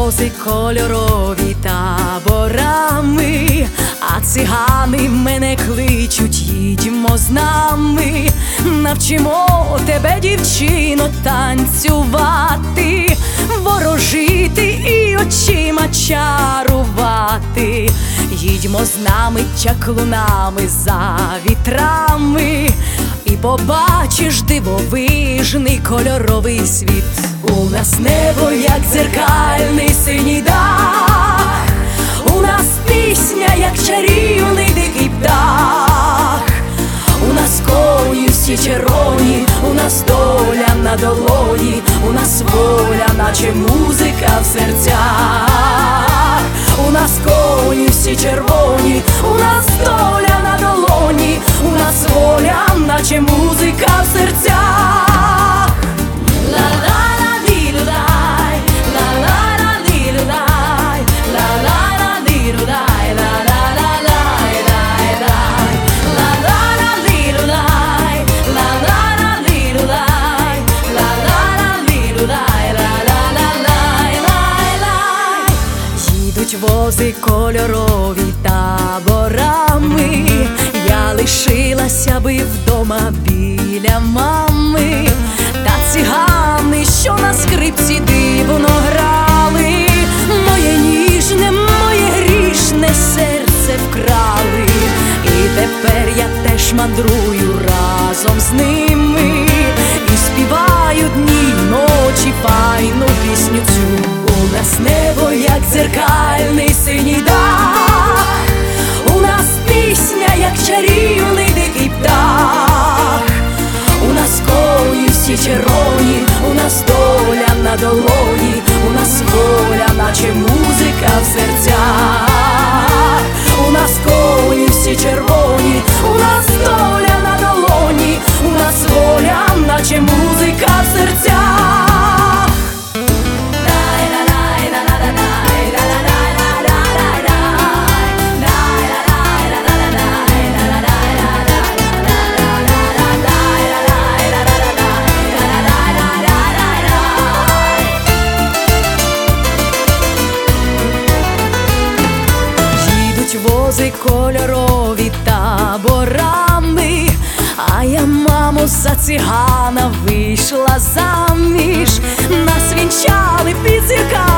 вози кольорові таборами, а цигани мене кличуть, їдьмо з нами. Навчимо тебе, дівчино, танцювати, ворожити і очима чарувати. Їдьмо з нами чаклунами за вітрами, і побачиш дивовижний кольоровий світ. У нас небо, як дзеркальний синій дах, у нас пісня, як чарівний дикий птах. У нас коні всі червоні, у нас доля на долоні, у нас воля, наче музика в серцях. У нас коні всі червоні, у нас доля на долоні, у нас воля, наче музика в серцях. Ла-ла-ла-ді-ду-дай, ла-ла-ла-ді-ду-дай, ла-ла-ла-ді-ду-дай, ла-ла-ла-ла-дай-дай, ла-ла-ла-ді-ду-дай, ла-ла-ла-ді-ду-дай, ла-ла-ла-ді-ду-дай, ла-ла-ла-лай-лай. Їдуть вози кольорові таборами, я лишилася би вдома біля мами. Та цигани, що на скрипці дивно грали, моє ніжне, моє грішне серце вкрали. І тепер я теж мандрую разом з ними, і співаю дні й ночі файну пісню цю. У нас небо, як дзеркальний синій дах, у нас пісня, як чарівний дикий птах. У нас коні всі червоні, у нас доля на долоні, у нас воля, наче музика в серцях. У нас коні всі червоні, у нас доля на долоні, у нас воля, наче музика в серцях. Вози кольорові таборами, а я, мамо, за цигана вийшла заміж. Нас вінчали під зірками